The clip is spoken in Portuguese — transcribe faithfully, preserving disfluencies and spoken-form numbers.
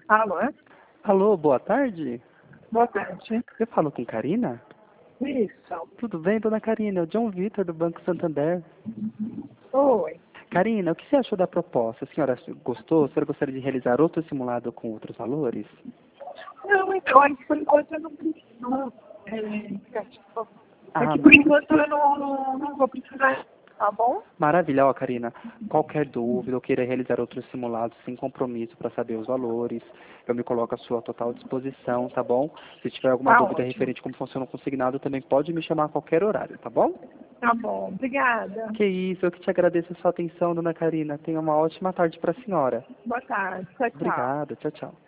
Alô? Alô, boa tarde. Boa tarde. Eu falo com Karina? Isso. Tudo bem, dona Karina? É o John Vitor, do Banco Santander. Oi. Karina, o que você achou da proposta? A senhora gostou? A senhora gostaria de realizar outro simulado com outros valores? Não, então, é que por enquanto eu não preciso. É, é, tipo, é Ah, que por enquanto eu não, não, não vou precisar. Tá bom? maravilha, ó, Karina. Qualquer dúvida ou queira realizar outros simulados sem compromisso para saber os valores, eu me coloco à sua total disposição, tá bom? Se tiver alguma Tá dúvida ótimo. referente a como funciona o consignado, também pode me chamar a qualquer horário, tá bom? Tá bom. Obrigada. Que isso, eu que te agradeço a sua atenção, dona Karina. Tenha uma ótima tarde para a senhora. Boa tarde. Tchau, tchau. Obrigado, tchau, tchau.